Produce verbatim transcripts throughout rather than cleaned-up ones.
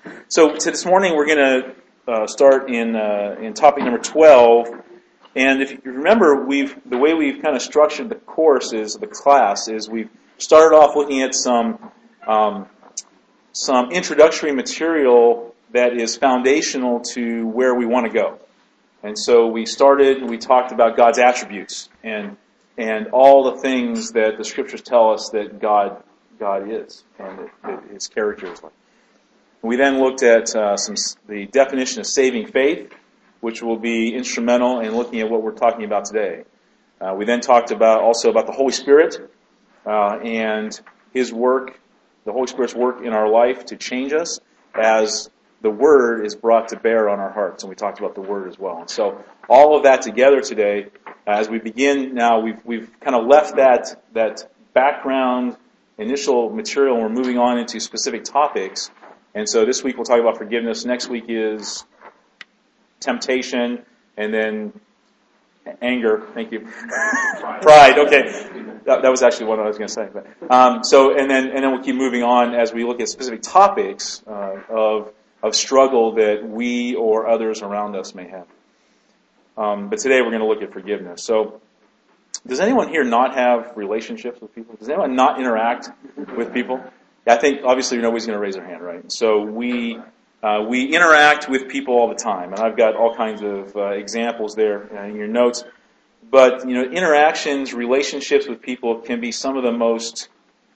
So, so this morning we're going to uh, start in uh, in topic number twelve. And if you remember, we've the way we've kind of structured the course is the class is we've started off looking at some um, some introductory material that is foundational to where we want to go. And so we started and we talked about God's attributes and and all the things that the Scriptures tell us that God God is and that, that His character is like. We then looked at uh, some the definition of saving faith, which will be instrumental in looking at what we're talking about today. Uh, we then talked about also about the Holy Spirit uh, and His work, the Holy Spirit's work in our life to change us as the Word is brought to bear on our hearts. And we talked about the Word as well. And so all of that together today, uh, as we begin now, we've we've kind of left that that background initial material and we're moving on into specific topics. And so this week we'll talk about forgiveness. Next week is temptation, and then anger. Thank you. Pride. Okay, that, that was actually what I was going to say. But, um, so, and then and then we'll keep moving on as we look at specific topics uh, of of struggle that we or others around us may have. Um, but today we're going to look at forgiveness. So, does anyone here not have relationships with people? Does anyone not interact with people? I think obviously nobody's going to raise their hand, right? So we. Uh, we interact with people all the time, and I've got all kinds of uh, examples there in your notes. But you know, interactions, relationships with people can be some of the most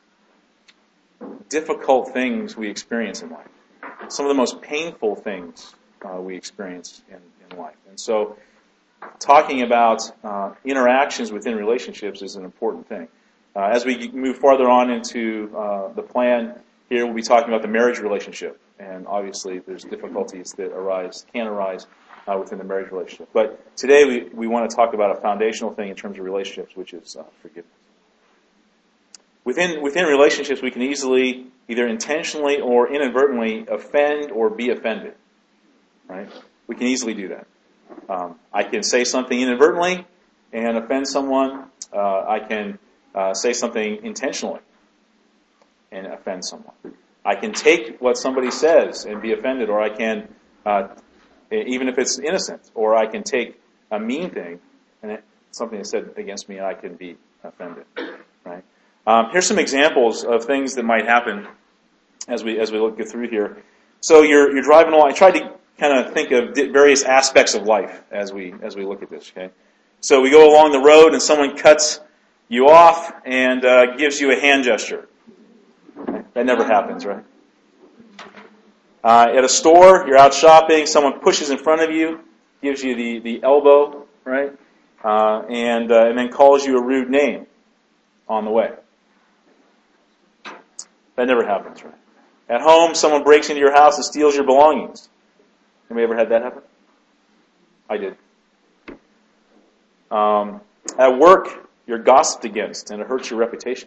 difficult things we experience in life. Some of the most painful things uh, we experience in, in life. And so, talking about uh, interactions within relationships is an important thing. Uh, as we move farther on into uh, the plan here, we'll be talking about the marriage relationship. And obviously, there's difficulties that arise, can arise uh, within the marriage relationship. But today, we, we want to talk about a foundational thing in terms of relationships, which is uh, forgiveness. Within within relationships, we can easily, either intentionally or inadvertently, offend or be offended. Right? We can easily do that. Um, I can say something inadvertently and offend someone. Uh, I can uh, say something intentionally and offend someone. I can take what somebody says and be offended, or I can, uh, even if it's innocent, or I can take a mean thing and it, something is said against me, and I can be offended. Right? Um, here's some examples of things that might happen as we as we look through here. So you're you're driving along. I tried to kind of think of various aspects of life as we as we look at this. Okay, so we go along the road and someone cuts you off and uh, gives you a hand gesture. That never happens, right? Uh, at a store, you're out shopping, someone pushes in front of you, gives you the, the elbow, right? Uh, and uh, and then calls you a rude name on the way. That never happens, right? At home, someone breaks into your house and steals your belongings. Anybody ever had that happen? I did. Um, at work, you're gossiped against and it hurts your reputation.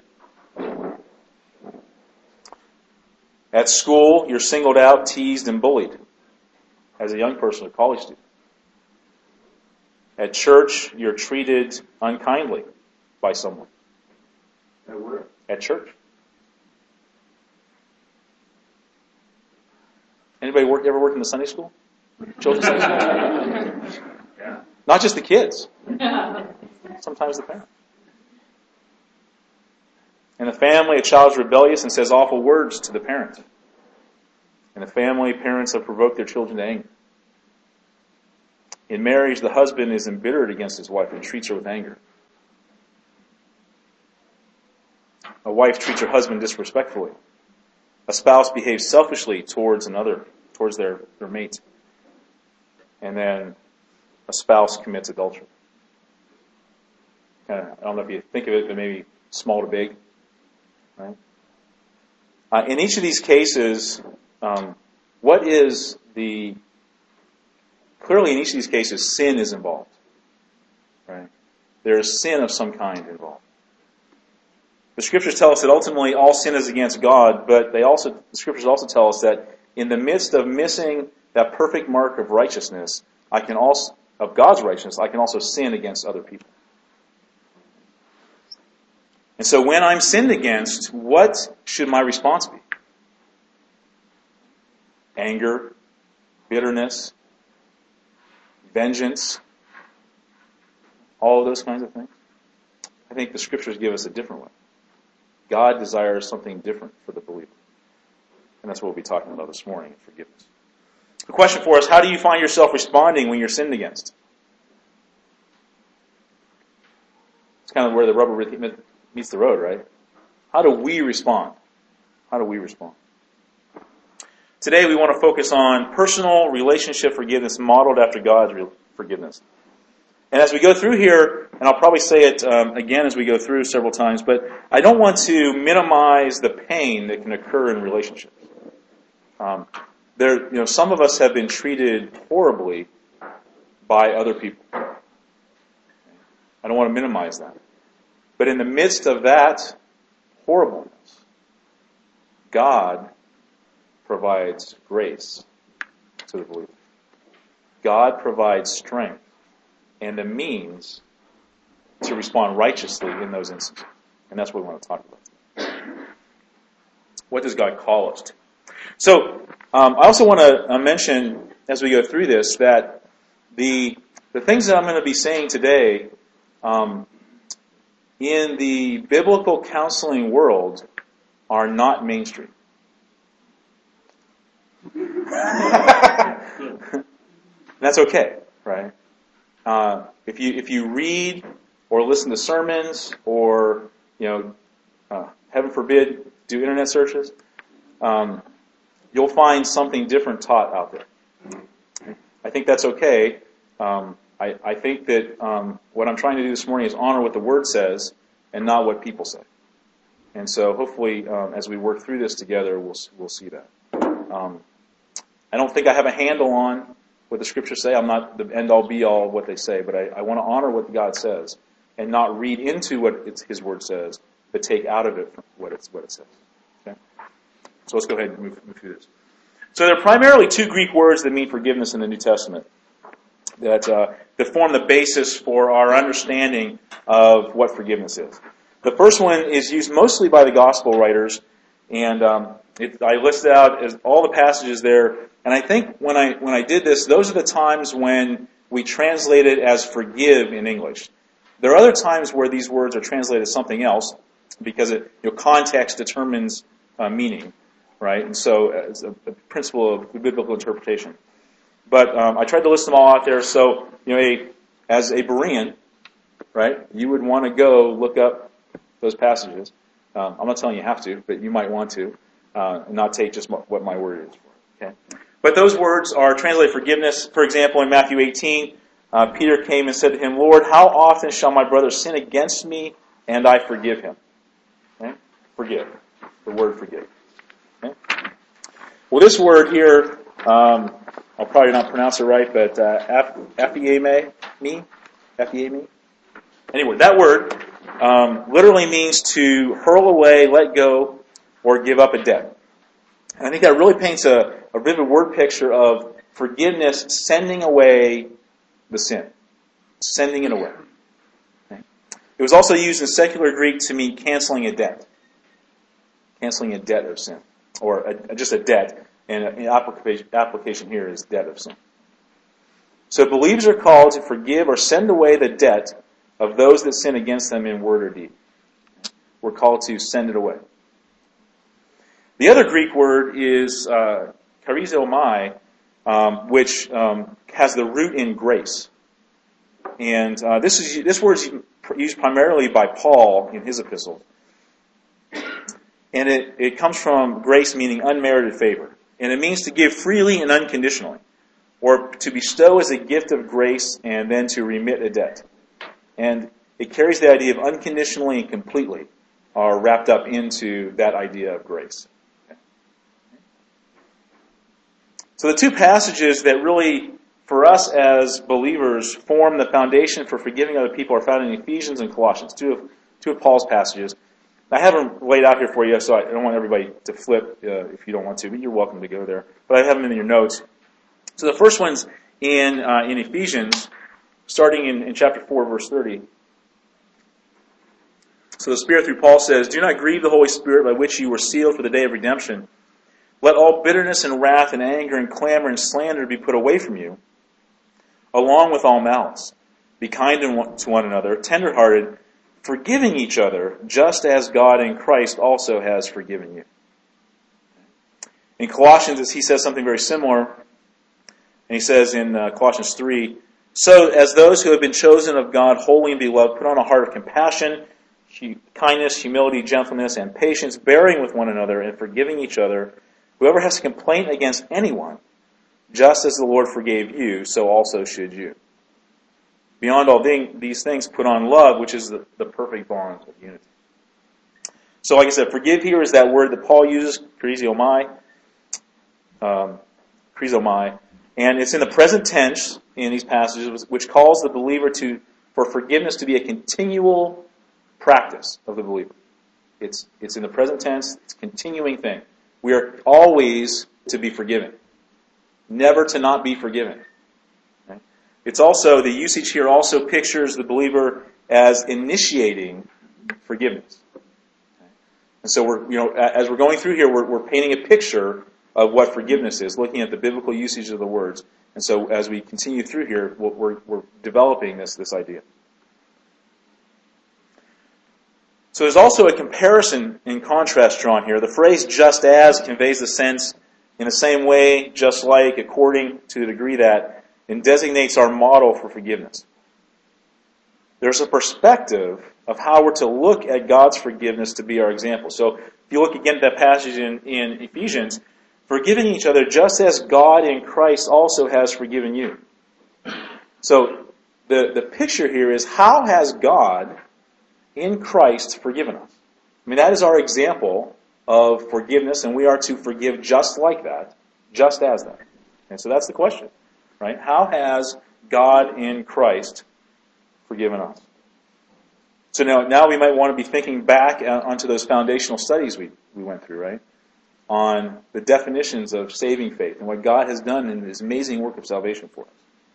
At school, you're singled out, teased, and bullied as a young person or college student. At church, you're treated unkindly by someone. At where? At church. Anybody work ever worked in the Sunday school? Children's Sunday school? Yeah. Not just the kids. Sometimes the parents. In the family, a child is rebellious and says awful words to the parent. In the family, parents have provoked their children to anger. In marriage, the husband is embittered against his wife and treats her with anger. A wife treats her husband disrespectfully. A spouse behaves selfishly towards another, towards their, their mate. And then a spouse commits adultery. Kind of, I don't know if you think of it, but maybe small to big. Right? Uh, in each of these cases, um, what is the... Clearly in each of these cases, sin is involved. Right? There is sin of some kind involved. The Scriptures tell us that ultimately all sin is against God, but they also the Scriptures also tell us that in the midst of missing that perfect mark of righteousness, I can also of God's righteousness, I can also sin against other people. And so when I'm sinned against, what should my response be? anger, bitterness, vengeance, all of those kinds of things. I think the Scriptures give us a different one. God desires something different for the believer. And that's what we'll be talking about this morning, forgiveness. The question for us, how do you find yourself responding when you're sinned against? It's kind of where the rubber meets the road, right? How do we respond? How do we respond? Today we want to focus on personal relationship forgiveness modeled after God's forgiveness. And as we go through here, and I'll probably say it um, again as we go through several times, but I don't want to minimize the pain that can occur in relationships. Um, there, you know, some of us have been treated horribly by other people. I don't want to minimize that. But in the midst of that horribleness, God provides grace to the believer. God provides strength and the means to respond righteously in those instances. And that's what we want to talk about. What does God call us to? So, um, I also want to uh, mention, as we go through this, that the the things that I'm going to be saying today, um, in the biblical counseling world, are not mainstream. That's okay, right? Uh, if you if you read or listen to sermons or, you know, uh, heaven forbid, do internet searches, um, you'll find something different taught out there. I think that's okay. Um, I, I think that um, what I'm trying to do this morning is honor what the Word says and not what people say. And so hopefully, um, as we work through this together, we'll we'll see that. Um, I don't think I have a handle on what the Scriptures say. I'm not the end-all, be-all of what they say, but I, I want to honor what God says and not read into what it's, His Word says, but take out of it what, it's, what it says. Okay? So let's go ahead and move, move through this. So there are primarily two Greek words that mean forgiveness in the New Testament that, uh, that form the basis for our understanding of what forgiveness is. The first one is used mostly by the Gospel writers, and um, it, I listed out as all the passages there. And I think when I when I did this, those are the times when we translate it as forgive in English. There are other times where these words are translated as something else because it, you know, context determines uh, meaning, right? And so it's a, a principle of biblical interpretation. But um, I tried to list them all out there. So, you know, a, as a Berean, right, you would want to go look up those passages. Um, I'm not telling you you have to, but you might want to, uh, and not take just what my word is for. Okay. But those words are translated forgiveness. For example, in Matthew eighteen, uh, Peter came and said to him, "Lord, how often shall my brother sin against me and I forgive him?" Okay? Forgive. The word forgive. Okay? Well, this word here, um, I'll probably not pronounce it right, but uh, aphieme, me, aphieme. Anyway, that word um, literally means to hurl away, let go, or give up a debt. And I think that really paints a, a vivid word picture of forgiveness sending away the sin. Sending it away. Okay. It was also used in secular Greek to mean canceling a debt. Canceling a debt of sin. Or a, just a debt. And an application, application here is debt of sin. So believers are called to forgive or send away the debt of those that sin against them in word or deed. We're called to send it away. The other Greek word is uh, charizomai, um, which um, has the root in grace. And uh, this is this word is used primarily by Paul in his epistle. And it, it comes from grace, meaning unmerited favor. And it means to give freely and unconditionally, or to bestow as a gift of grace and then to remit a debt. And it carries the idea of unconditionally and completely are wrapped up into that idea of grace. So the two passages that really, for us as believers, form the foundation for forgiving other people are found in Ephesians and Colossians, two of, two of Paul's passages. I have them laid out here for you, so I don't want everybody to flip uh, if you don't want to, but you're welcome to go there. But I have them in your notes. So the first one's in uh, in Ephesians, starting in, in chapter four, verse thirty. So the Spirit through Paul says, "Do not grieve the Holy Spirit by which you were sealed for the day of redemption. Let all bitterness and wrath and anger and clamor and slander be put away from you, along with all malice. Be kind to one another, tender-hearted, forgiving each other, just as God in Christ also has forgiven you. In Colossians, he says something very similar. And he says in uh, Colossians three, so as those who have been chosen of God, holy and beloved, put on a heart of compassion, kindness, humility, gentleness, and patience, bearing with one another and forgiving each other. Whoever has a complaint against anyone, just as the Lord forgave you, so also should you. Beyond all these things, put on love, which is the, the perfect bond of unity. So like I said, forgive here is that word that Paul uses, krizomai, um, krizomai, and it's in the present tense in these passages, which calls the believer to for forgiveness to be a continual practice of the believer. It's it's in the present tense, it's a continuing thing. We are always to be forgiven, never to not be forgiven. Okay? It's also, the usage here also pictures the believer as initiating forgiveness. Okay? And so we're, you know, as we're going through here, we're, we're painting a picture of what forgiveness is, looking at the biblical usage of the words. And so as we continue through here, we're, we're developing this, this idea. So there's also a comparison in contrast drawn here. The phrase just as conveys the sense in the same way, just like, according to the degree that, and designates our model for forgiveness. There's a perspective of how we're to look at God's forgiveness to be our example. So if you look again at that passage in, in Ephesians, forgiving each other just as God in Christ also has forgiven you. So the, the picture here is, how has God in Christ forgiven us? I mean, that is our example of forgiveness, and we are to forgive just like that, just as that. And so that's the question, right? How has God in Christ forgiven us? So now, now we might want to be thinking back onto those foundational studies we, we went through, right? On the definitions of saving faith and what God has done in His amazing work of salvation for us.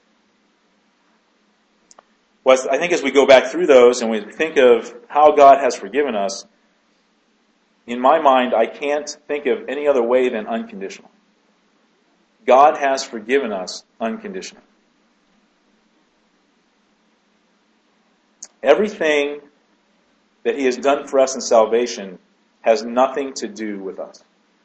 Well, I think as we go back through those and we think of how God has forgiven us, in my mind, I can't think of any other way than unconditional. God has forgiven us unconditionally. Everything that He has done for us in salvation has nothing to do with us.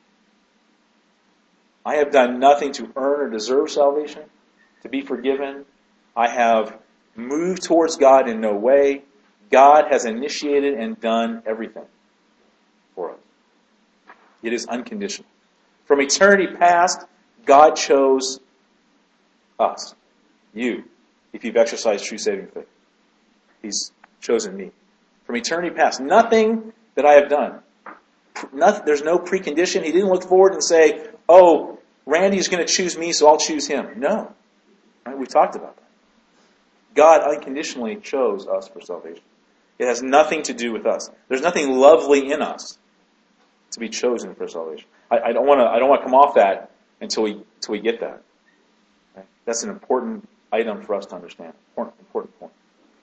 I have done nothing to earn or deserve salvation, to be forgiven. I have moved towards God in no way. God has initiated and done everything for us. It is unconditional. From eternity past, God chose us, you, if you've exercised true saving faith. He's chosen me. From eternity past, nothing that I have done. Nothing, there's no precondition. He didn't look forward and say, oh, Randy's going to choose me, so I'll choose him. No. Right? We've talked about that. God unconditionally chose us for salvation. It has nothing to do with us. There's nothing lovely in us to be chosen for salvation. I, I don't want to. I don't want to come off that until we until we get that. Okay? That's an important item for us to understand. Important, important point.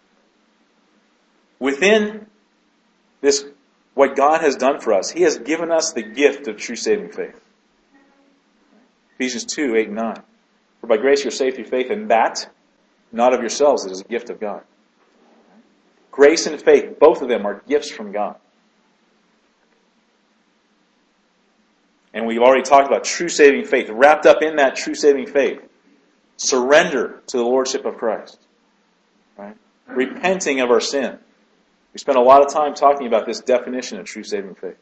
Within this, what God has done for us, He has given us the gift of true saving faith. Ephesians two, eight and nine. For by grace you're saved through faith, and that, not of yourselves, it is a gift of God. Grace and faith, both of them are gifts from God. And we've already talked about true saving faith. Wrapped up in that true saving faith, surrender to the Lordship of Christ. Right? Repenting of our sin. We spent a lot of time talking about this definition of true saving faith.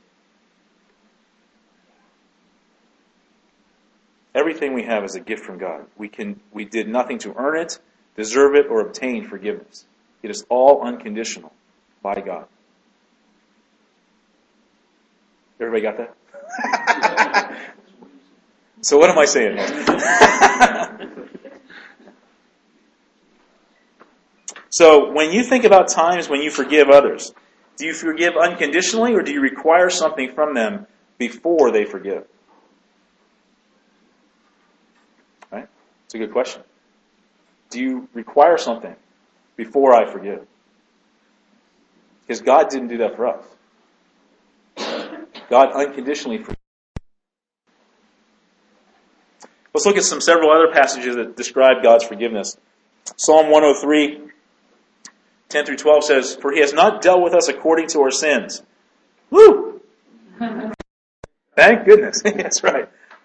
Everything we have is a gift from God. We can we did nothing to earn it, deserve it, or obtain forgiveness. It is all unconditional by God. Everybody got that? So what am I saying here? So when you think about times when you forgive others, do you forgive unconditionally, or do you require something from them before they forgive? Right? It's a good question. Do you require something before I forgive? Because God didn't do that for us. God unconditionally forgives. Let's look at some several other passages that describe God's forgiveness. Psalm one oh three, ten through twelve says, "For he has not dealt with us according to our sins." Woo! Thank goodness. That's right.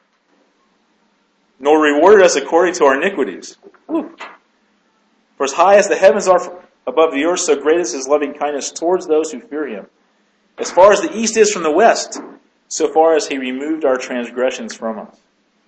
"Nor rewarded us according to our iniquities." Woo. "For as high as the heavens are above the earth, so great is his loving kindness towards those who fear him. As far as the east is from the west, so far as he removed our transgressions from us."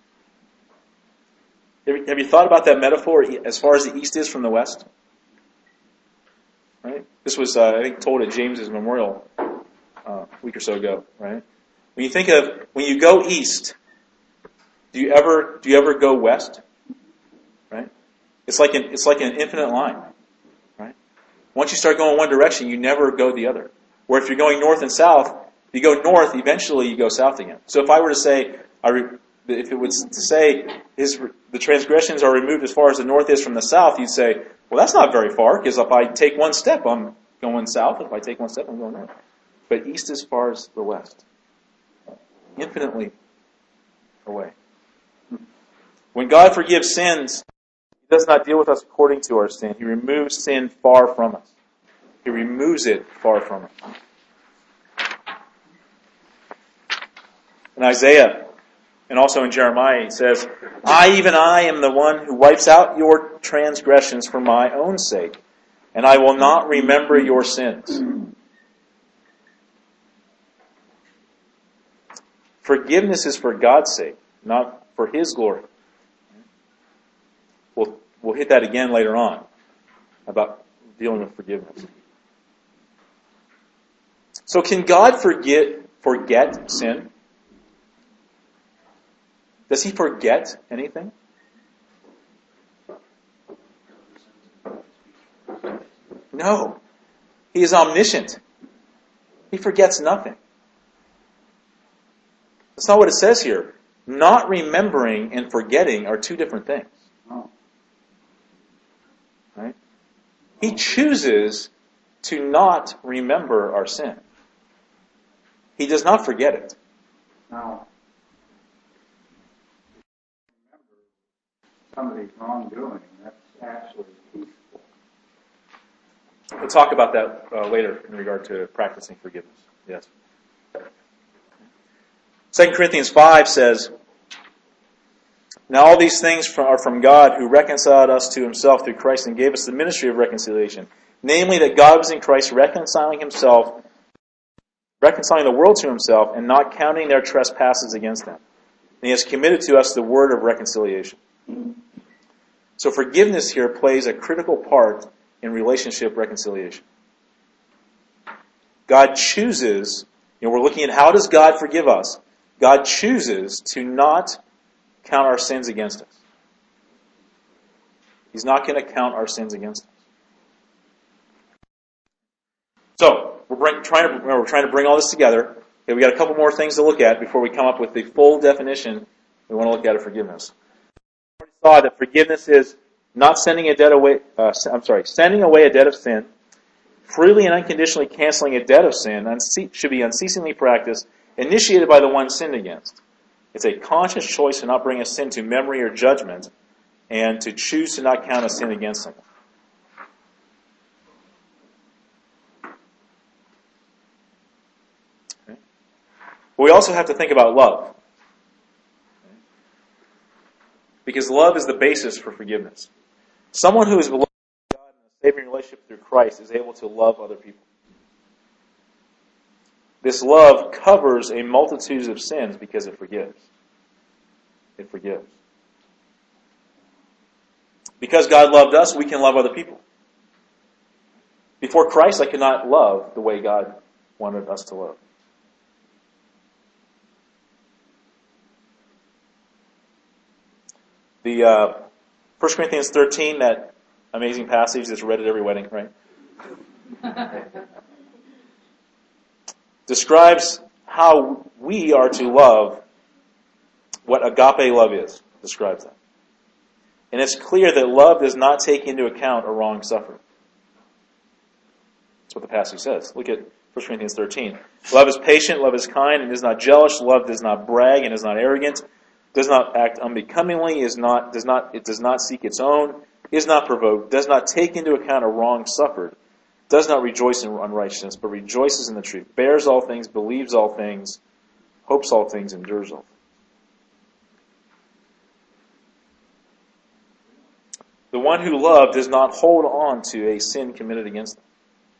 Have you thought about that metaphor, as far as the east is from the west? Right? This was, uh, I think, told at James's memorial uh, a week or so ago. Right? When you think of, when you go east, do you ever do you ever go west? Right? It's like an it's like an infinite line. Right? Once you start going one direction, you never go the other. Where if you're going north and south, you go north, eventually you go south again. So if I were to say, I re, if it was to say his the transgressions are removed as far as the north is from the south, you'd say, well, that's not very far, because if I take one step, I'm going south. If I take one step, I'm going north. But east as far as the west. Infinitely away. When God forgives sins, he does not deal with us according to our sin. He removes sin far from us. He removes it far from us. In Isaiah, and also in Jeremiah, he says, "I, even I, am the one who wipes out your transgressions for my own sake, and I will not remember your sins." Forgiveness is for God's sake, not for his glory. We'll, we'll hit that again later on, about dealing with forgiveness. So can God forget forget sin? Does he forget anything? No. He is omniscient. He forgets nothing. That's not what it says here. Not remembering and forgetting are two different things. Right? He chooses to not remember our sin. He does not forget it. Now, remember somebody's wrongdoing, that's actually peaceful. We'll talk about that uh, later in regard to practicing forgiveness. Yes. Second Corinthians five says, "Now all these things are from God, who reconciled us to himself through Christ and gave us the ministry of reconciliation. Namely, that God was in Christ reconciling himself, reconciling the world to himself, and not counting their trespasses against them. And he has committed to us the word of reconciliation." So forgiveness here plays a critical part in relationship reconciliation. God chooses, you know, we're looking at how does God forgive us? God chooses to not count our sins against us. He's not going to count our sins against us. So, we're bring, trying to we're trying to bring all this together. Okay, we got a couple more things to look at before we come up with the full definition we want to look at of forgiveness. We already saw that forgiveness is not sending a debt away. Uh, I'm sorry, sending away a debt of sin, freely and unconditionally canceling a debt of sin unce- should be unceasingly practiced, initiated by the one sinned against. It's a conscious choice to not bring a sin to memory or judgment, and to choose to not count a sin against someone. Okay. But we also have to think about love. Because love is the basis for forgiveness. Someone who is beloved by God in a saving relationship through Christ is able to love other people. This love covers a multitude of sins because it forgives. It forgives. Because God loved us, we can love other people. Before Christ, I could not love the way God wanted us to love. The uh, First Corinthians thirteen, that amazing passage that's read at every wedding, right? Describes how we are to love, what agape love is. Describes that. And it's clear that love does not take into account a wrong suffered. That's what the passage says. Look at First Corinthians thirteen. Love is patient, love is kind, and is not jealous. Love does not brag and is not arrogant. does not act unbecomingly, is not, does not, it does not seek its own, is not provoked, does not take into account a wrong suffered, does not rejoice in unrighteousness, but rejoices in the truth, bears all things, believes all things, hopes all things, endures all things. The one who loved does not hold on to a sin committed against them.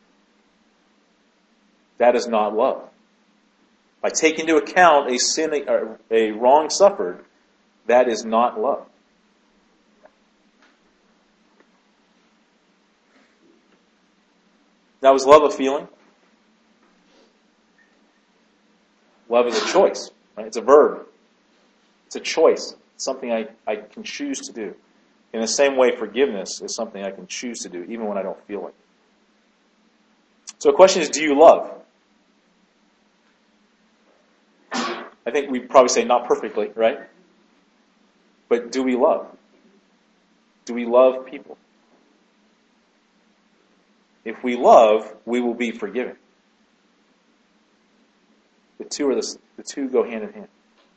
That is not love. By taking into account a sin, a wrong suffered, that is not love. Now, is love a feeling? Love is a choice. Right? It's a verb. It's a choice. It's something I, I can choose to do. In the same way, forgiveness is something I can choose to do, even when I don't feel it. So the question is, do you love? I think we'd probably say not perfectly, right? But do we love? Do we love people? If we love, we will be forgiven. The two are the, the two go hand in hand.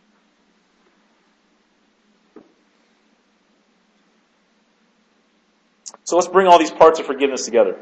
So let's bring all these parts of forgiveness together.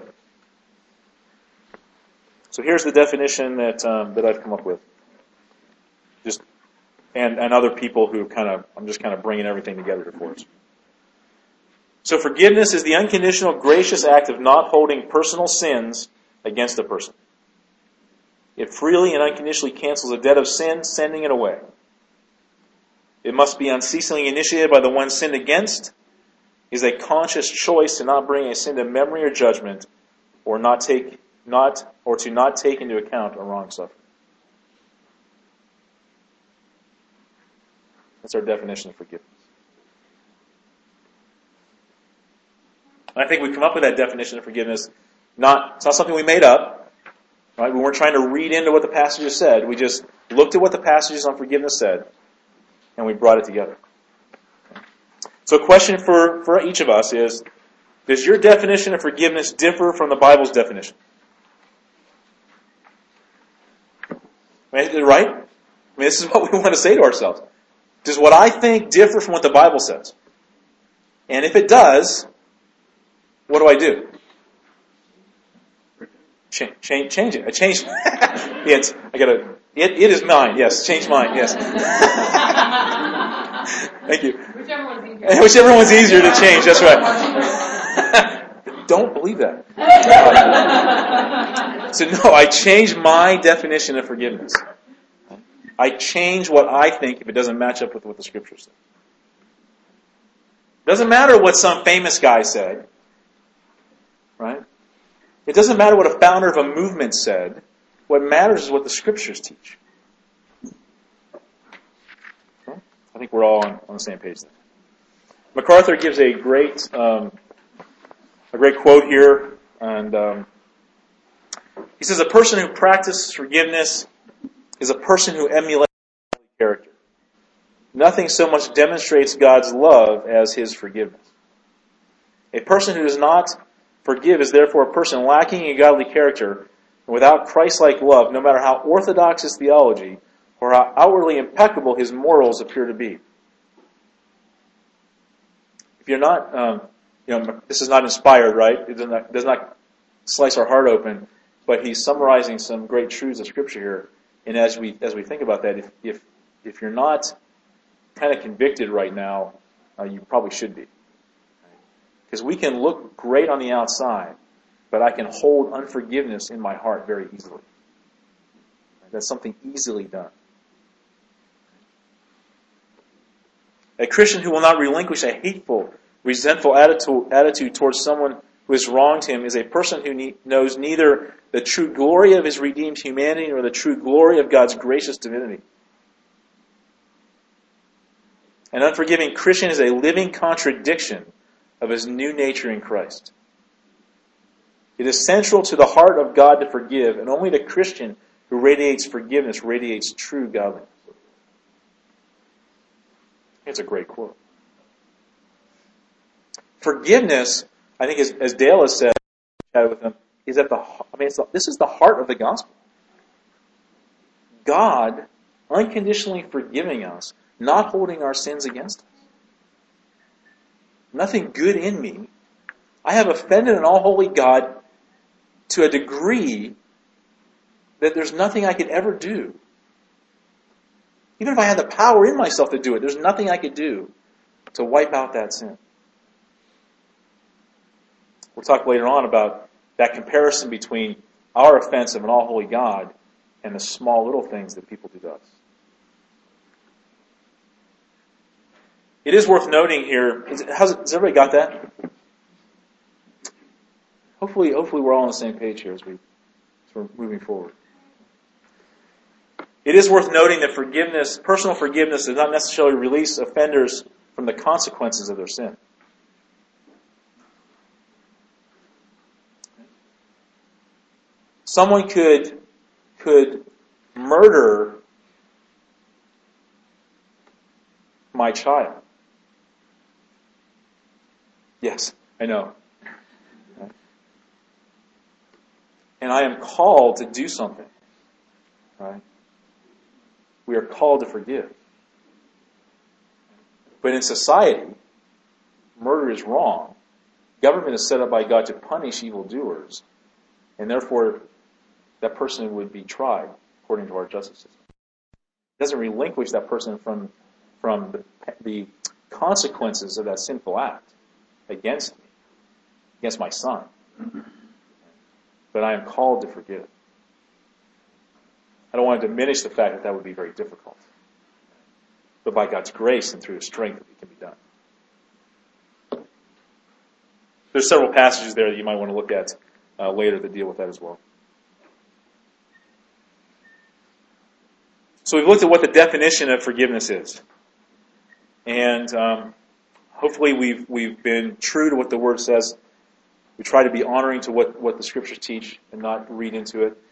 So here's the definition that um, that I've come up with. Just and and other people who kind of I'm just kind of bringing everything together here for us. So forgiveness is the unconditional, gracious act of not holding personal sins against a person. It freely and unconditionally cancels a debt of sin, sending it away. It must be unceasingly initiated by the one sinned against. It is a conscious choice to not bring a sin to memory or judgment, or not take not or to not take into account a wrong suffering. That's our definition of forgiveness. I think we come up with that definition of forgiveness. Not it's not something we made up. Right? We weren't trying to read into what the passages said. We just looked at what the passages on forgiveness said, and we brought it together. So a question for, for each of us is, does your definition of forgiveness differ from the Bible's definition? Right? I mean, this is what we want to say to ourselves. Does what I think differ from what the Bible says? And if it does, what do I do? Change, change, change it. I change. It's, I gotta. It, it is mine. Yes, change mine. Yes. Thank you. Whichever one's easier. Whichever one's easier to change. That's right. Don't believe that. So no, I change my definition of forgiveness. I change what I think if it doesn't match up with what the Scriptures say. Doesn't matter what some famous guy said, right? It doesn't matter what a founder of a movement said. What matters is what the Scriptures teach. Okay? I think we're all on, on the same page there. MacArthur gives a great, um, a great quote here, and um, he says, "A person who practices forgiveness is a person who emulates godly character. Nothing so much demonstrates God's love as His forgiveness. A person who does not forgive is therefore a person lacking in godly character, and without Christ-like love, no matter how orthodox his theology or how outwardly impeccable his morals appear to be." If you're not, um, you know, this is not inspired, right? It does not, does not slice our heart open, but he's summarizing some great truths of Scripture here. And as we as we think about that, if if if you're not kind of convicted right now, uh, you probably should be. Because we can look great on the outside, but I can hold unforgiveness in my heart very easily. That's something easily done. A Christian who will not relinquish a hateful, resentful attitude, attitude towards someone who has wronged him is a person who ne- knows neither the true glory of his redeemed humanity nor the true glory of God's gracious divinity. An unforgiving Christian is a living contradiction of his new nature in Christ. It is central to the heart of God to forgive, and only the Christian who radiates forgiveness radiates true godliness. It's a great quote. Forgiveness, I think, as, as Dale has said, chatted with him, is at the. I mean, it's the, this is the heart of the gospel. God unconditionally forgiving us not holding our sins against us. Nothing good in me. I have offended an all-holy God to a degree that there's nothing I could ever do. Even if I had the power in myself to do it, there's nothing I could do to wipe out that sin. We'll talk later on about that comparison between our offense of an all-holy God and the small little things that people do to us. It is worth noting here, is, how's, has everybody got that? Hopefully, hopefully we're all on the same page here as, we, as we're moving forward. It is worth noting that forgiveness, personal forgiveness, does not necessarily release offenders from the consequences of their sin. Someone could, could murder my child. Yes, I know. And I am called to do something. Right? We are called to forgive. But in society, murder is wrong. Government is set up by God to punish evildoers. And therefore, that person would be tried according to our justice system. It doesn't relinquish that person from, from the, the consequences of that sinful act against me, against my son. But I am called to forgive. I don't want to diminish the fact that that would be very difficult. But by God's grace and through His strength, it can be done. There's several passages there that you might want to look at uh, later that deal with that as well. So we've looked at what the definition of forgiveness is. And um, hopefully we've we've been true to what the Word says. We try to be honoring to what, what the Scriptures teach and not read into it.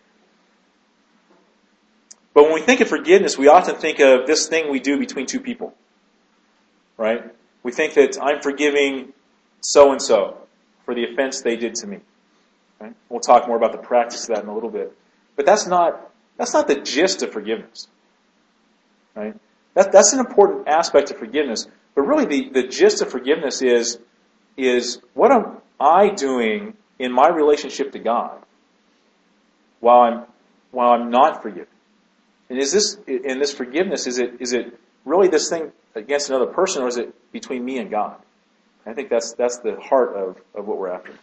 But when we think of forgiveness, we often think of this thing we do between two people. Right? We think that I'm forgiving so-and-so for the offense they did to me. Right? We'll talk more about the practice of that in a little bit. But that's not that's not the gist of forgiveness. Right? That, that's an important aspect of forgiveness. But really the, the gist of forgiveness is, is what am I doing in my relationship to God while I'm while I'm not forgiven? And is this in this forgiveness, is it is it really this thing against another person, or is it between me and God? I think that's that's the heart of, of what we're after.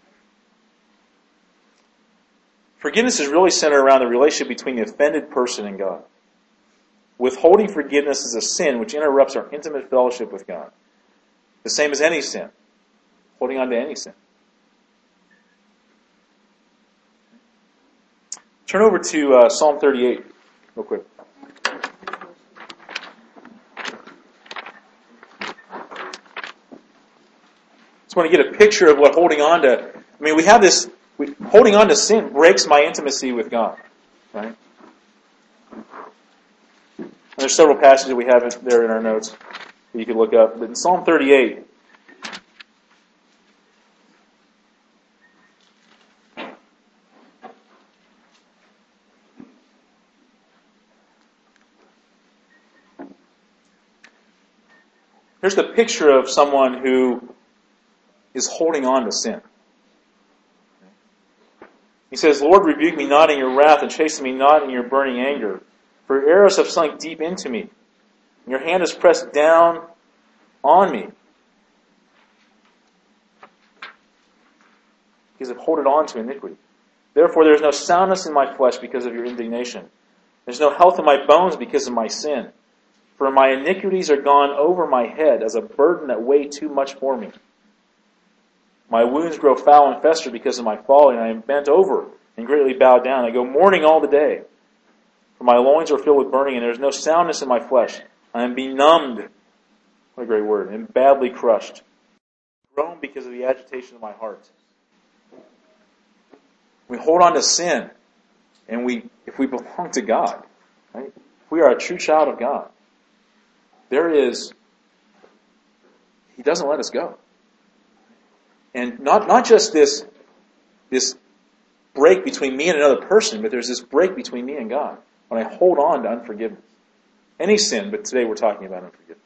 Forgiveness is really centered around the relationship between the offended person and God. Withholding forgiveness is a sin which interrupts our intimate fellowship with God. The same as any sin. Holding on to any sin. Turn over to uh, Psalm thirty-eight real quick. Just want to get a picture of what holding on to... I mean, we have this... We, holding on to sin breaks my intimacy with God. Right? And there's several passages we have there in our notes that you can look up. But in Psalm thirty-eight... here's the picture of someone who is holding on to sin. He says, Lord, rebuke me not in your wrath, and chasten me not in your burning anger. For your arrows have sunk deep into me, and your hand is pressed down on me. Because I've holded on to iniquity. Therefore there is no soundness in my flesh because of your indignation. There's no health in my bones because of my sin. For my iniquities are gone over my head as a burden that weigh too much for me. My wounds grow foul and fester because of my folly, and I am bent over and greatly bowed down. I go mourning all the day. For my loins are filled with burning, and there is no soundness in my flesh. I am benumbed, what a great word, and badly crushed. I groan because of the agitation of my heart. We hold on to sin, and we, if we belong to God, right? If we are a true child of God, there is, He doesn't let us go. And not, not just this, this break between me and another person, but there's this break between me and God when I hold on to unforgiveness. Any sin, but today we're talking about unforgiveness.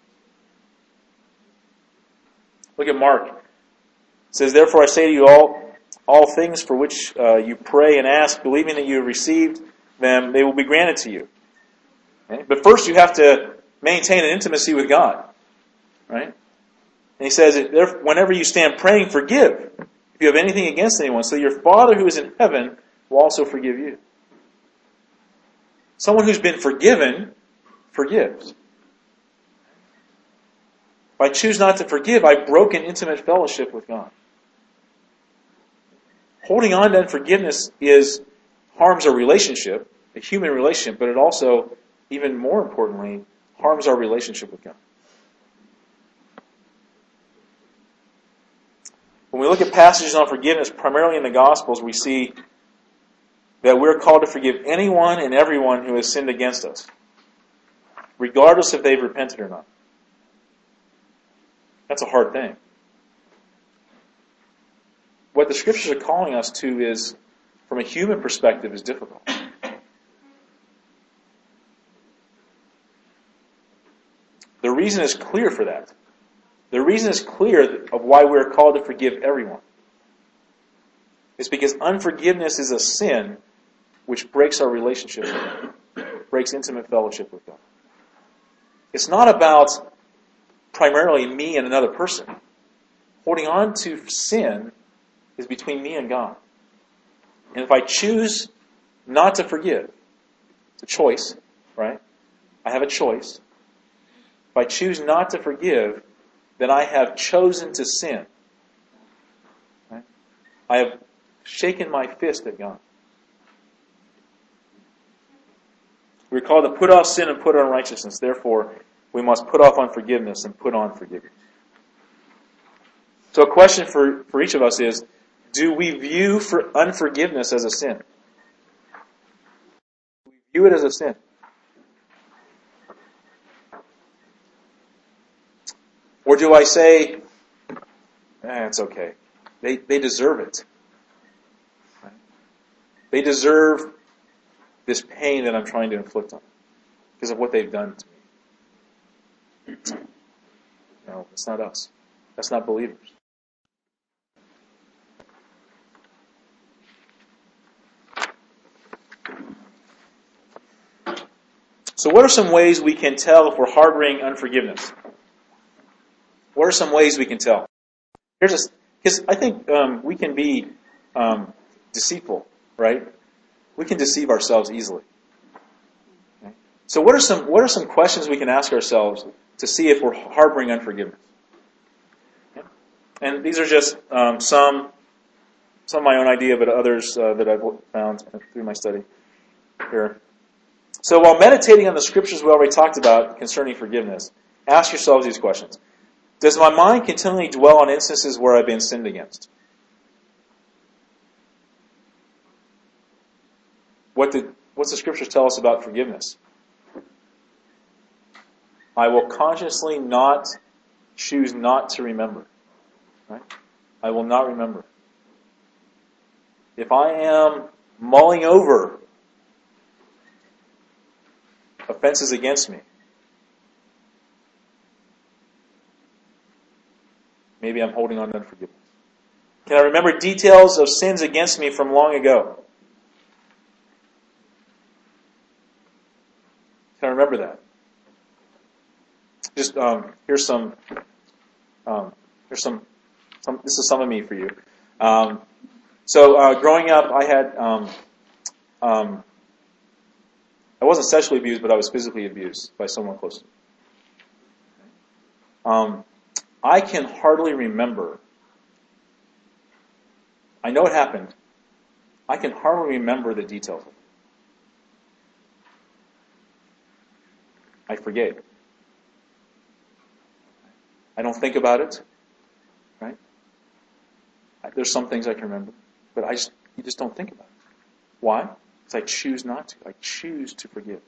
Look at Mark. It says, "Therefore I say to you, all all things for which uh, you pray and ask, believing that you have received them, they will be granted to you." Okay? But first you have to maintain an intimacy with God. Right? And he says, whenever you stand praying, forgive if you have anything against anyone, so your Father who is in heaven will also forgive you. Someone who's been forgiven forgives. If I choose not to forgive, I've broken intimate fellowship with God. Holding on to unforgiveness is harms our relationship, a human relationship, but it also, even more importantly, harms our relationship with God. When we look at passages on forgiveness, primarily in the Gospels, we see that we're called to forgive anyone and everyone who has sinned against us, regardless if they've repented or not. That's a hard thing. What the Scriptures are calling us to is, from a human perspective, is difficult. The reason is clear for that. The reason is clear of why we're called to forgive everyone. It's because unforgiveness is a sin which breaks our relationship with God, breaks intimate fellowship with God. It's not about primarily me and another person. Holding on to sin is between me and God. And if I choose not to forgive, it's a choice, right? I have a choice. If I choose not to forgive, then I have chosen to sin. Right? I have shaken my fist at God. We're called to put off sin and put on righteousness. Therefore, we must put off unforgiveness and put on forgiveness. So a question for, for each of us is, do we view for unforgiveness as a sin? Do we view it as a sin? Or do I say, eh, it's okay. They they deserve it. Right? They deserve this pain that I'm trying to inflict on them because of what they've done to me. No, it's not us. That's not believers. So what are some ways we can tell if we're harboring unforgiveness? What are some ways we can tell? Here's a, because I think um, we can be um, deceitful, right? We can deceive ourselves easily. Okay? So what are some what are some questions we can ask ourselves to see if we're harboring unforgiveness? Okay? And these are just um, some some of my own idea, but others uh, that I've found through my study here. So while meditating on the scriptures we already talked about concerning forgiveness, ask yourselves these questions. Does my mind continually dwell on instances where I've been sinned against? What did what's the scriptures tell us about forgiveness? I will consciously not choose not to remember. Right? I will not remember. If I am mulling over offenses against me, maybe I'm holding on to unforgiveness. Can I remember details of sins against me from long ago? Can I remember that? Just um, here's some. Um, here's some, some. This is some of me for you. Um, so uh, growing up, I had. Um, um, I wasn't sexually abused, but I was physically abused by someone close to me. Um, I can hardly remember. I know it happened. I can hardly remember the details of it. I forgave. I don't think about it. Right? There's some things I can remember, but I just you just don't think about it. Why? Because I choose not to. I choose to forgive.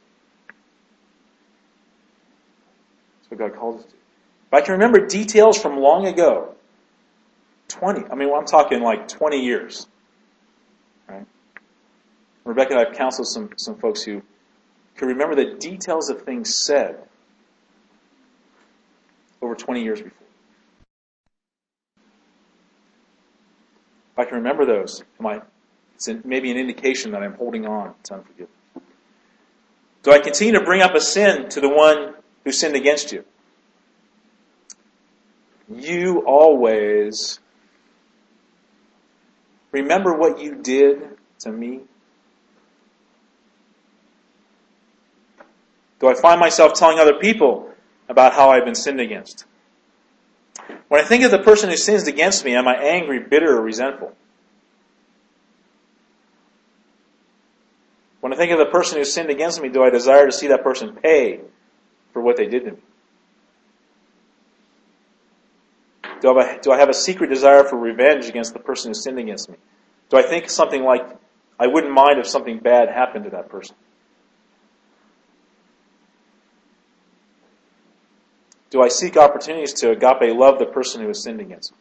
That's what God calls us to. If I can remember details from long ago, twenty, I mean, well, I'm talking like twenty years. Right? Rebecca and I have counseled some, some folks who could remember the details of things said over twenty years before. If I can remember those, am I, it's maybe an indication that I'm holding on to unforgiveness. Do I continue to bring up a sin to the one who sinned against you? You always remember what you did to me. Do I find myself telling other people about how I've been sinned against? When I think of the person who sins against me, am I angry, bitter, or resentful? When I think of the person who sinned against me, do I desire to see that person pay for what they did to me? Do I, do I have a secret desire for revenge against the person who sinned against me? Do I think something like, I wouldn't mind if something bad happened to that person? Do I seek opportunities to agape love the person who has sinned against me?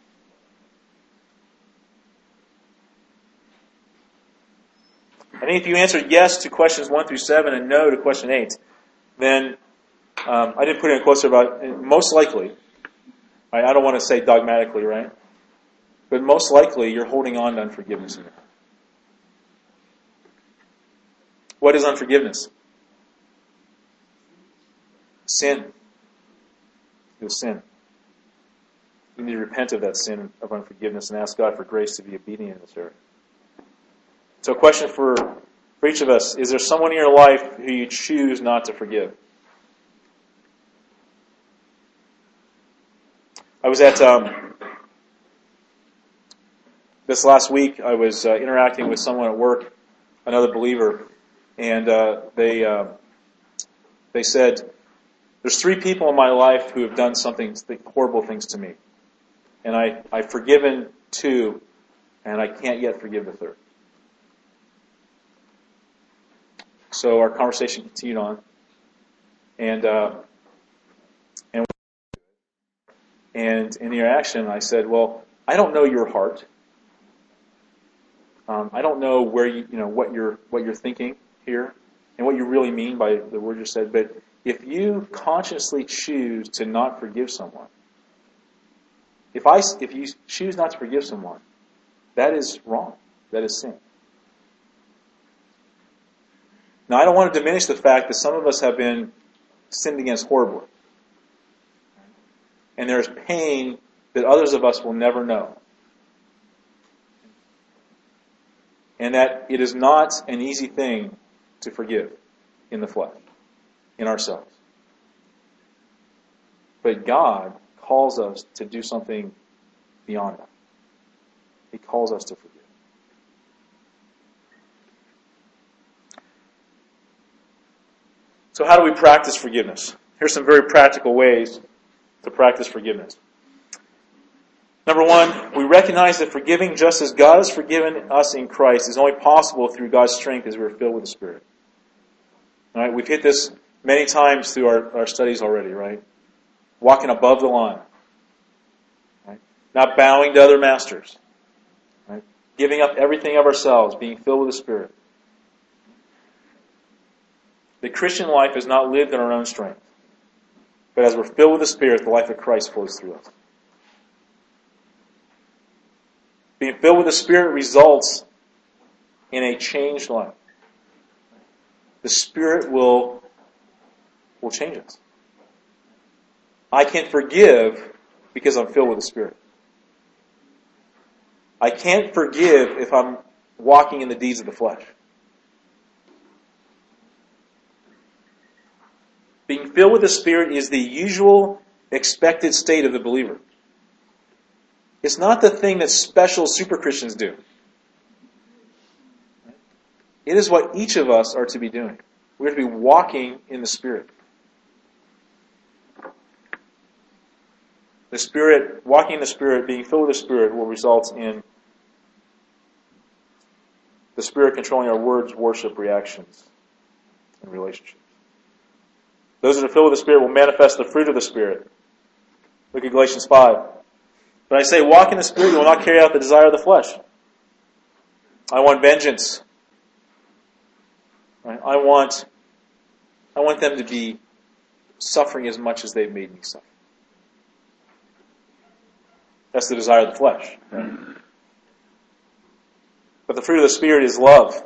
I think if you answered yes to questions one through seven and no to question eight, then um, I didn't put it in quotes about most likely. I, I don't want to say dogmatically, right? But most likely you're holding on to unforgiveness in your heart. What is unforgiveness? Sin. It was sin. You need to repent of that sin of unforgiveness and ask God for grace to be obedient in this area. So a question for, for each of us, is there someone in your life who you choose not to forgive? I was at, um, this last week, I was uh, interacting with someone at work, another believer, and uh, they uh, they said, there's three people in my life who have done something, horrible things to me. And I, I've forgiven two, and I can't yet forgive the third. So our conversation continued on, and uh, and and in the interaction, I said, "Well, I don't know your heart. Um, I don't know where you, you know, what you're what you're thinking here, and what you really mean by the word you said. But if you consciously choose to not forgive someone, if I if you choose not to forgive someone, that is wrong. That is sin." Now, I don't want to diminish the fact that some of us have been sinned against horribly. And there's pain that others of us will never know. And that it is not an easy thing to forgive in the flesh, in ourselves. But God calls us to do something beyond that. He calls us to forgive. So how do we practice forgiveness? Here's some very practical ways to practice forgiveness. Number one, we recognize that forgiving just as God has forgiven us in Christ is only possible through God's strength as we are filled with the Spirit. All right, we've hit this many times through our, our studies already, right? Walking above the line. Right? Not bowing to other masters. Right? Giving up everything of ourselves, being filled with the Spirit. The Christian life is not lived in our own strength. But as we're filled with the Spirit, the life of Christ flows through us. Being filled with the Spirit results in a changed life. The Spirit will, will change us. I can forgive because I'm filled with the Spirit. I can't forgive if I'm walking in the deeds of the flesh. Being filled with the Spirit is the usual, expected state of the believer. It's not the thing that special super Christians do. It is what each of us are to be doing. We're to be walking in the Spirit. The Spirit, walking in the Spirit, being filled with the Spirit will result in the Spirit controlling our words, worship, reactions, and relationships. Those that are filled with the Spirit will manifest the fruit of the Spirit. Look at Galatians five. But I say, walk in the Spirit, you will not carry out the desire of the flesh. I want vengeance. Right? I want I want them to be suffering as much as they've made me suffer. That's the desire of the flesh. Right? But the fruit of the Spirit is love.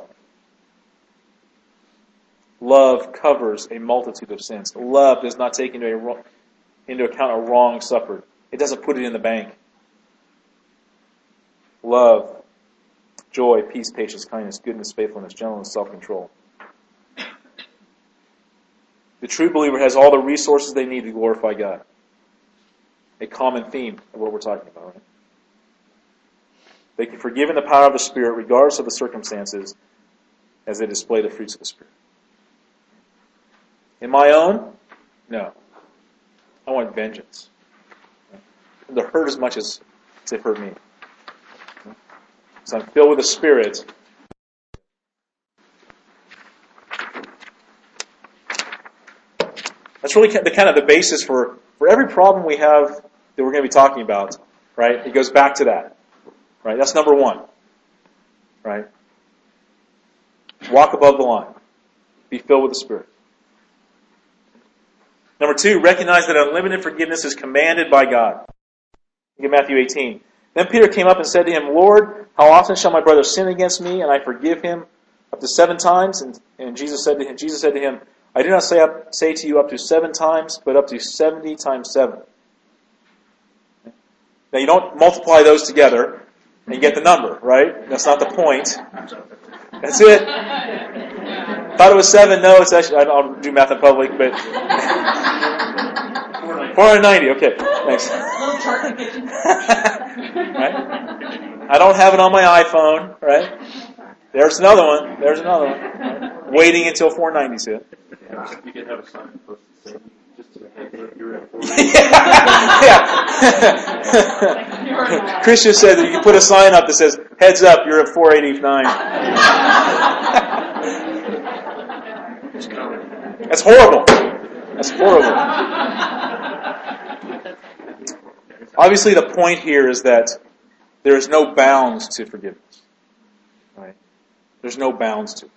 Love covers a multitude of sins. Love does not take into, a, into account a wrong suffered. It doesn't put it in the bank. Love, joy, peace, patience, kindness, goodness, faithfulness, gentleness, self-control. The true believer has all the resources they need to glorify God. A common theme of what we're talking about, right? They can forgive in the power of the Spirit regardless of the circumstances as they display the fruits of the Spirit. In my own? No. I want vengeance. They're hurt as much as they've hurt me. So I'm filled with the Spirit. That's really the kind of the basis for, for every problem we have that we're going to be talking about, right? It goes back to that, right? That's number one, right? Walk above the line. Be filled with the Spirit. Number two, recognize that unlimited forgiveness is commanded by God. Look at Matthew eighteen. Then Peter came up and said to him, Lord, how often shall my brother sin against me, and I forgive him? Up to seven times? And, and Jesus said to him, Jesus said to him, I do not say up, say to you up to seven times, but up to seventy times seven. Now you don't multiply those together and get the number, right? That's not the point. That's it. Thought it was seven. No, it's actually, I don't do math in public, but four hundred ninety. Okay, thanks. Right? I don't have it on my iPhone, right? There's another one. There's another one. Right? Waiting until four ninety is hit. You could have a sign posted saying, just to make sure you're at four. Yeah. Christian said that you can put a sign up that says, heads up, you're at four eighty-nine. That's horrible. That's horrible. Obviously, the point here is that there is no bounds to forgiveness. Right? There's no bounds to it.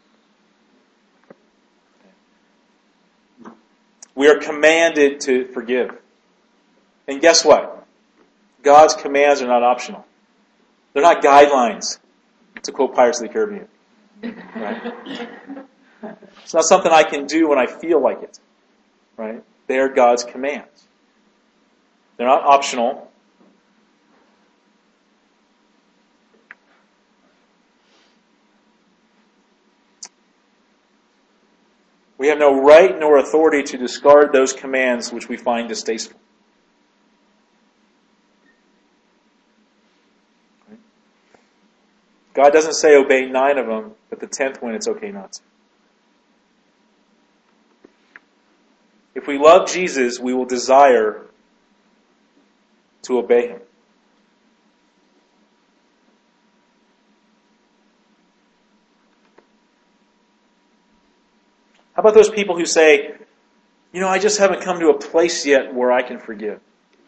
We are commanded to forgive. And guess what? God's commands are not optional. They're not guidelines, to quote Pirates of the Caribbean. Right? It's not something I can do when I feel like it. Right? They are God's commands. They're not optional. We have no right nor authority to discard those commands which we find distasteful. God doesn't say obey nine of them, but the tenth one it's okay not to. If we love Jesus, we will desire to obey Him. How about those people who say, you know, I just haven't come to a place yet where I can forgive?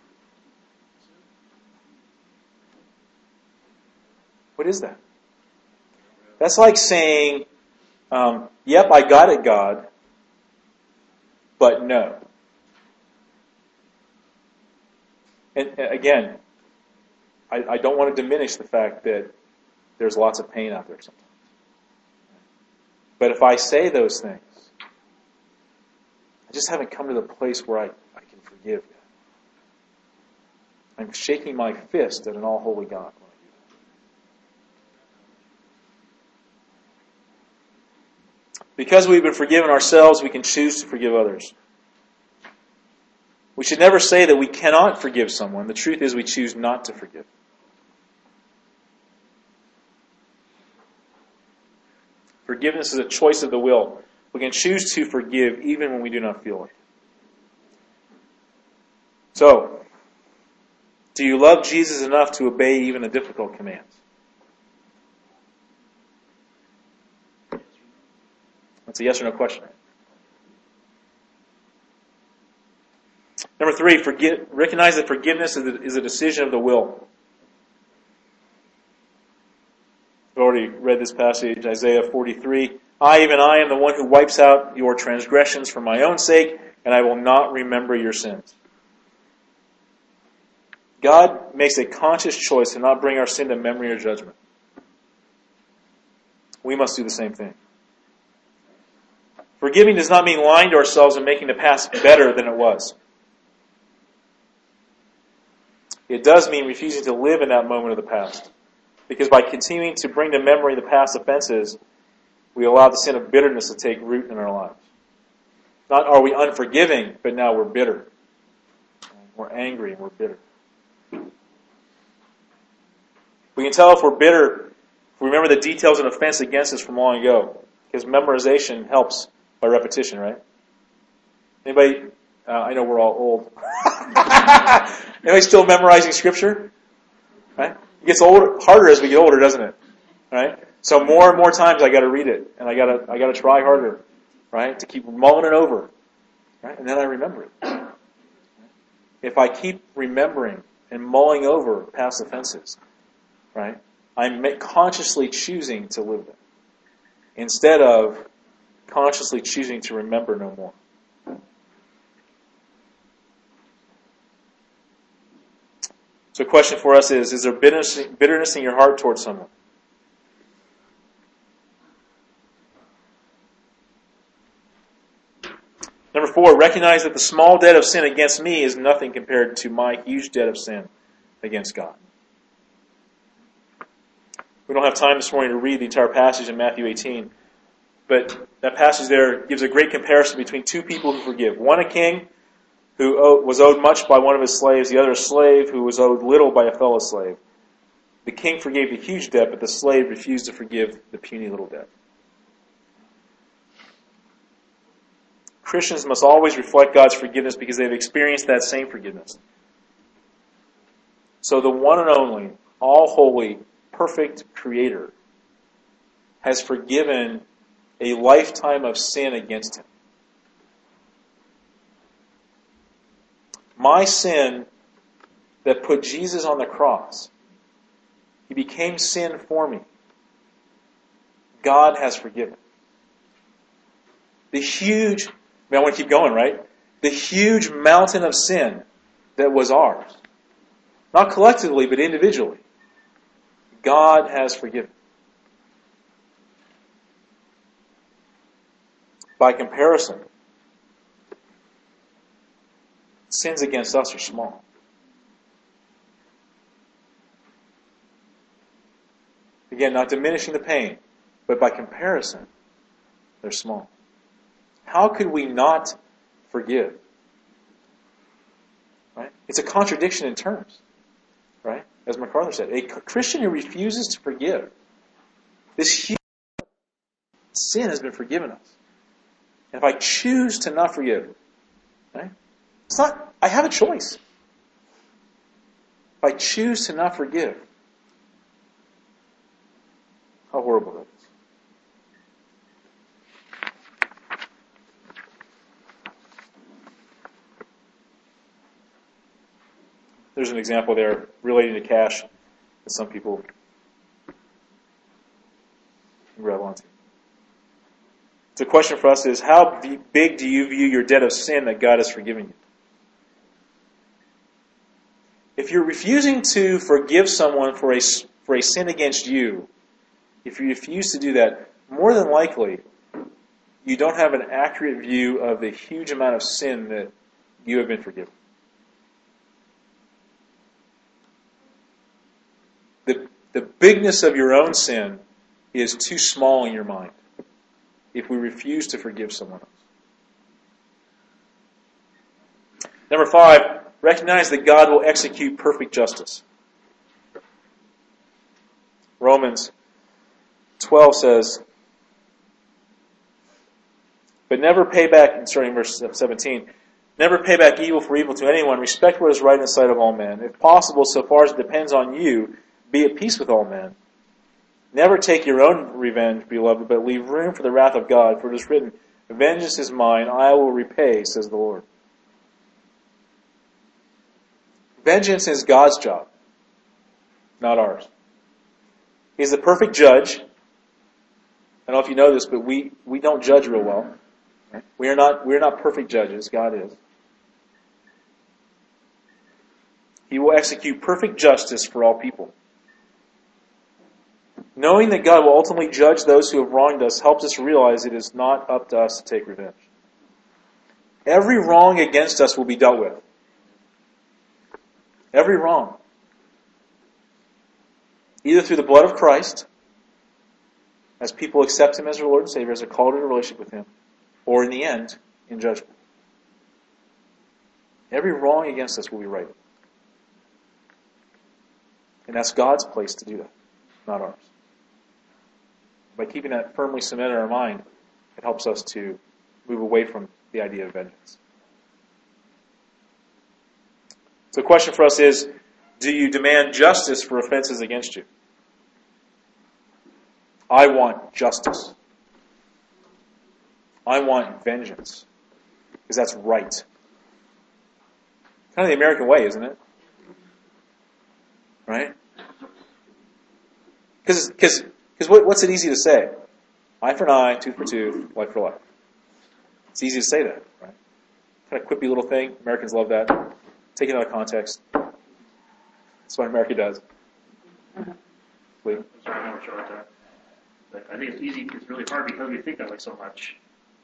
What is that? That's like saying, um, yep, I got it, God, but no. And again, I, I don't want to diminish the fact that there's lots of pain out there sometimes. But if I say those things, I just haven't come to the place where I, I can forgive yet. I'm shaking my fist at an all-holy God when I do that. Because we've been forgiven ourselves, we can choose to forgive others. We should never say that we cannot forgive someone. The truth is we choose not to forgive. Forgiveness is a choice of the will. We can choose to forgive even when we do not feel like it. So, do you love Jesus enough to obey even the difficult commands? That's a yes or no question. Number three, forgive, recognize that forgiveness is a, is a decision of the will. I've already read this passage, Isaiah forty-three. I, even I, am the one who wipes out your transgressions for my own sake, and I will not remember your sins. God makes a conscious choice to not bring our sin to memory or judgment. We must do the same thing. Forgiving does not mean lying to ourselves and making the past better than it was. It does mean refusing to live in that moment of the past. Because by continuing to bring to memory the past offenses, we allow the sin of bitterness to take root in our lives. Not are we unforgiving, but now we're bitter. We're angry and we're bitter. We can tell if we're bitter if we remember the details of an offense against us from long ago. Because memorization helps by repetition, right? Anybody? Uh, I know we're all old. Anybody still memorizing Scripture? Right? It gets older, harder as we get older, doesn't it? Right? So more and more times I got to read it, and I got to I got to try harder, right? To keep mulling it over, right? And then I remember it. If I keep remembering and mulling over past offenses, right? I'm consciously choosing to live them instead of consciously choosing to remember no more. So the question for us is, is there bitterness, bitterness in your heart towards someone? Number four, recognize that the small debt of sin against me is nothing compared to my huge debt of sin against God. We don't have time this morning to read the entire passage in Matthew eighteen, but that passage there gives a great comparison between two people who forgive. One a king who was owed much by one of his slaves, the other a slave who was owed little by a fellow slave. The king forgave the huge debt, but the slave refused to forgive the puny little debt. Christians must always reflect God's forgiveness because they've experienced that same forgiveness. So the one and only, all-holy, perfect Creator has forgiven a lifetime of sin against Him. My sin that put Jesus on the cross, He became sin for me. God has forgiven. The huge, I mean, I want to keep going, right? The huge mountain of sin that was ours. Not collectively, but individually. God has forgiven. By comparison, sins against us are small. Again, not diminishing the pain, but by comparison, they're small. How could we not forgive? Right? It's a contradiction in terms. Right? As MacArthur said, a Christian who refuses to forgive, this huge sin has been forgiven us. And if I choose to not forgive, right? It's not, I have a choice. If I choose to not forgive, how horrible that is. There's an example there relating to cash that some people grab onto. So the question for us is, how big do you view your debt of sin that God has forgiven you? If you're refusing to forgive someone for a, for a sin against you, if you refuse to do that, more than likely, you don't have an accurate view of the huge amount of sin that you have been forgiven. The, the bigness of your own sin is too small in your mind if we refuse to forgive someone else. Number five, recognize that God will execute perfect justice. Romans twelve says, but never pay back, starting verse seventeen, never pay back evil for evil to anyone. Respect what is right in the sight of all men. If possible, so far as it depends on you, be at peace with all men. Never take your own revenge, beloved, but leave room for the wrath of God. For it is written, vengeance is mine, I will repay, says the Lord. Vengeance is God's job, not ours. He's the perfect judge, don't know if you know this, but we, we don't judge real well. Right? We are not we are not perfect judges. God is. He will execute perfect justice for all people. Knowing that God will ultimately judge those who have wronged us helps us realize it is not up to us to take revenge. Every wrong against us will be dealt with. Every wrong. Either through the blood of Christ, as people accept Him as their Lord and Savior, as they're called into a relationship with Him, or in the end, in judgment. Every wrong against us will be righted. And that's God's place to do that, not ours. By keeping that firmly cemented in our mind, it helps us to move away from the idea of vengeance. So the question for us is, do you demand justice for offenses against you? I want justice. I want vengeance. Because that's right. Kind of the American way, isn't it? Right? Because because because what, what's it easy to say? Eye for an eye, tooth for tooth, life for life. It's easy to say that, right? Kind of quippy little thing. Americans love that. Take it out of context. That's what America does. Lee? Sorry, I know we're short of time. But I think it's easy, it's really hard because we think that way so much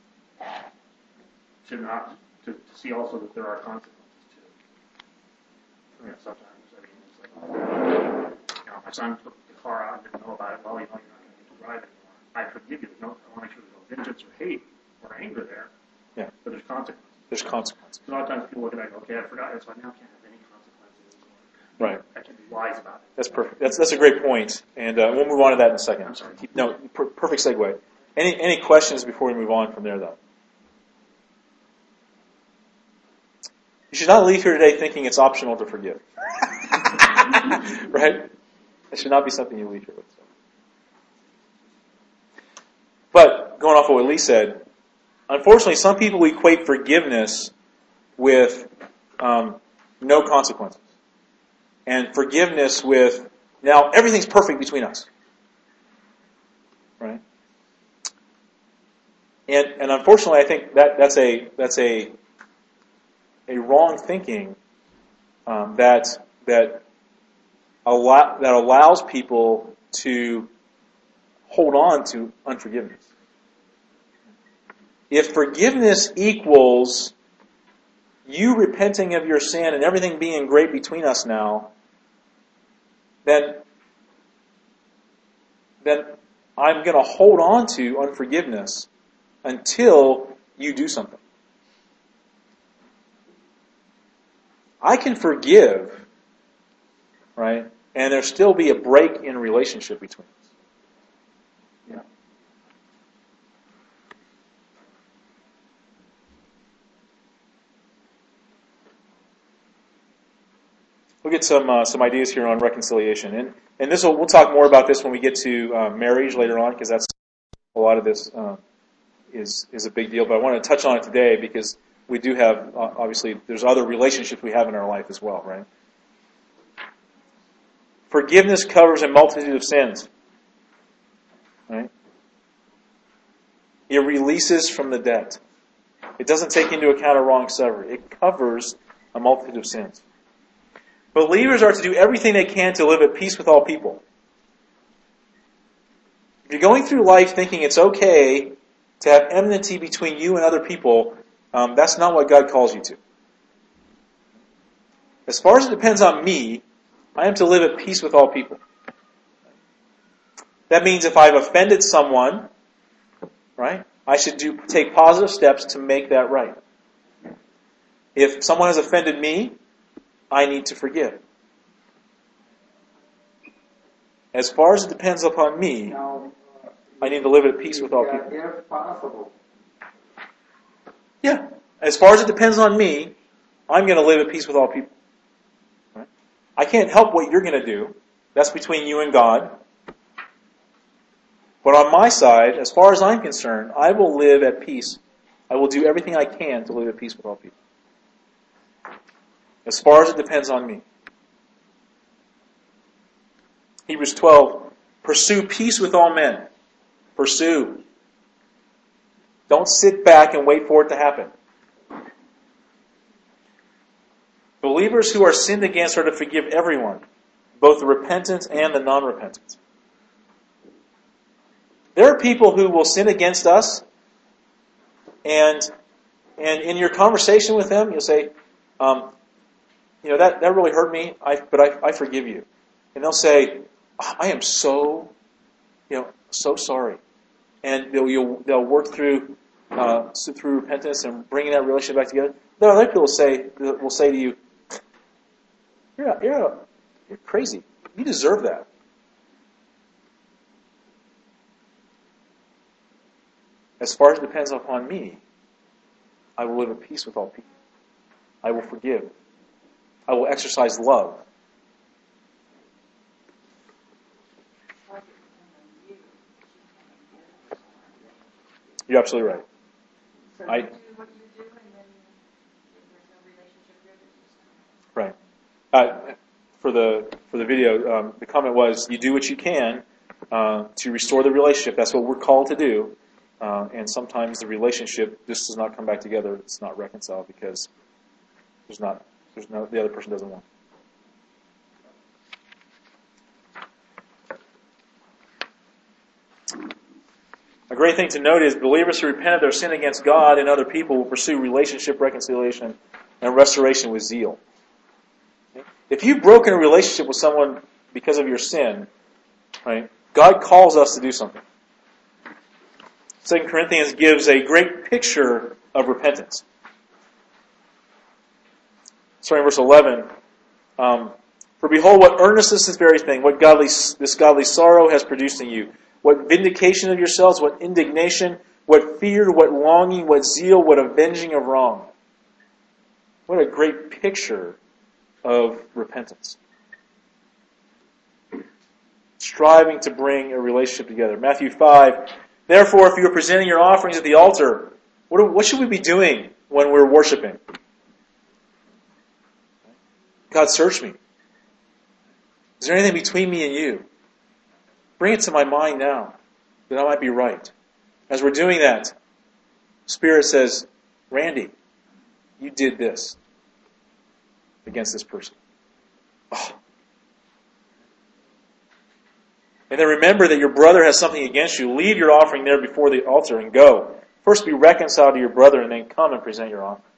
to not, to, to see also that there are consequences too. You know, sometimes, I mean, it's like, you know, my son took the car out and didn't know about it. Well, you know, you're not going to get to drive anymore. I forgive you. No, I want to make sure there's no vengeance or hate or anger there. Yeah. But there's consequences. There's consequences. A lot of times people look at that and go, okay, I forgot it, so I now can't have any consequences. Right. I can be wise about it. That's perfect. That's that's a great point, and uh, we'll move on to that in a second. I'm sorry. No, per- perfect segue. Any any questions before we move on from there, though? You should not leave here today thinking it's optional to forgive. Right? It should not be something you leave here with. So. But going off of what Lee said, unfortunately, some people equate forgiveness with um, no consequences. And forgiveness with, now everything's perfect between us. Right? And and unfortunately I think that that's a that's a a wrong thinking um, that that allow, that allows people to hold on to unforgiveness. If forgiveness equals you repenting of your sin and everything being great between us now, then, then I'm going to hold on to unforgiveness until you do something. I can forgive, right, and there still be a break in relationship between us. Yeah. We'll get some uh, some ideas here on reconciliation, and and this will, we'll talk more about this when we get to uh, marriage later on, because that's a lot of this uh, is is a big deal. But I want to touch on it today because we do have uh, obviously there's other relationships we have in our life as well, right? Forgiveness covers a multitude of sins, right? It releases from the debt. It doesn't take into account a wrong severed. It covers a multitude of sins. Believers are to do everything they can to live at peace with all people. If you're going through life thinking it's okay to have enmity between you and other people, um, that's not what God calls you to. As far as it depends on me, I am to live at peace with all people. That means if I've offended someone, right, I should do take positive steps to make that right. If someone has offended me, I need to forgive. As far as it depends upon me, Now, I need to live at peace with all people. if possible. Yeah. As far as it depends on me, I'm going to live at peace with all people. Right? I can't help what you're going to do. That's between you and God. But on my side, as far as I'm concerned, I will live at peace. I will do everything I can to live at peace with all people. As far as it depends on me. Hebrews twelve, pursue peace with all men Pursue. Don't sit back and wait for it to happen. Believers who are sinned against are to forgive everyone, both the repentant and the non-repentant. There are people who will sin against us, and and in your conversation with them, you'll say, um, you know, that, that really hurt me, I, but I, I forgive you. And they'll say, oh, I am so, you know, so sorry. And they'll, you'll, they'll work through uh, through repentance and bringing that relationship back together. There are other people will say, will say to you, you're, you're, you're crazy. You deserve that. As far as it depends upon me, I will live at peace with all people. I will forgive. I will exercise love. You're absolutely right. So I, you do what you do, and then there's no relationship there. right. Uh, for the for the video, um, the comment was, you do what you can uh, to restore the relationship. That's what we're called to do. Uh, and sometimes the relationship just does not come back together. It's not reconciled because there's not there's no the other person doesn't want. A great thing to note is believers who repent of their sin against God and other people will pursue relationship reconciliation and restoration with zeal. If you've broken a relationship with someone because of your sin, right, God calls us to do something. Second Corinthians gives a great picture of repentance. Starting in verse eleven, um, for behold, what earnestness this very thing, what godly this godly sorrow has produced in you. What vindication of yourselves, what indignation, what fear, what longing, what zeal, what avenging of wrong. What a great picture of repentance. Striving to bring a relationship together. Matthew five, therefore, if you are presenting your offerings at the altar, what, are, what should we be doing when we're worshiping? God, search me. Is there anything between me and you? Bring it to my mind now, that I might be right. As we're doing that, Spirit says, Randy, you did this against this person. Oh. And then remember that your brother has something against you. Leave your offering there before the altar and go. First be reconciled to your brother and then come and present your offering.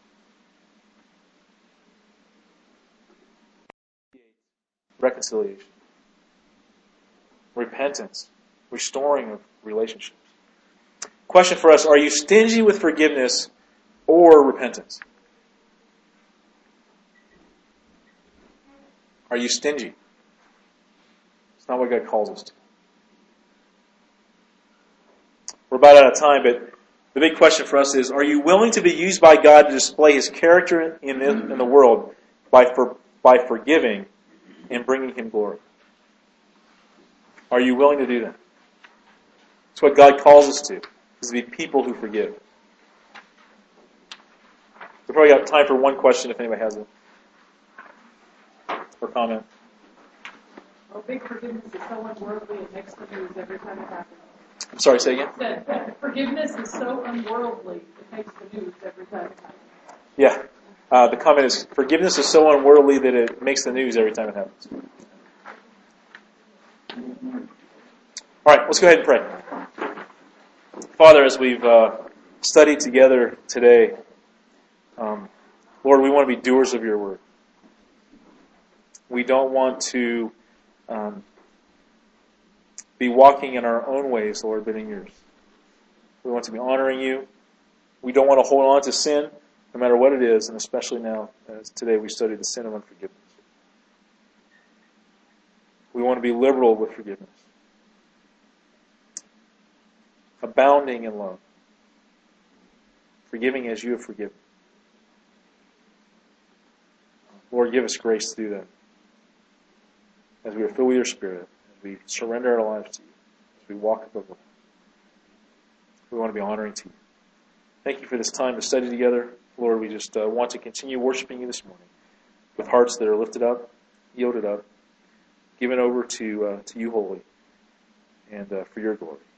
Reconciliation. Repentance. Restoring of relationships. Question for us, are you stingy with forgiveness or repentance? Are you stingy? It's not what God calls us to. We're about out of time, but the big question for us is, are you willing to be used by God to display His character in the, in the world by for, by forgiving and bringing Him glory? Are you willing to do that? It's what God calls us to, is to be people who forgive. We've probably got time for one question if anybody has it. Or comment. Well, big forgiveness is so unworldly, it makes the news every time it happens. I'm sorry, say again? That, that forgiveness is so unworldly, it makes the news every time it happens. Yeah. Uh, the comment is, forgiveness is so unworldly that it makes the news every time it happens. All right, let's go ahead and pray. Father, as we've uh, studied together today, um, Lord, we want to be doers of your word. We don't want to um, be walking in our own ways, Lord, but in yours. We want to be honoring you. We don't want to hold on to sin, no matter what it is, and especially now, as today we study the sin of unforgiveness. We want to be liberal with forgiveness. Abounding in love. Forgiving as you have forgiven. Lord, give us grace to do that. As we are filled with your Spirit, as we surrender our lives to you, as we walk above the line. We want to be honoring to you. Thank you for this time to study together. Lord, we just uh, want to continue worshiping you this morning with hearts that are lifted up, yielded up, given over to uh, to you wholly, and uh, for your glory.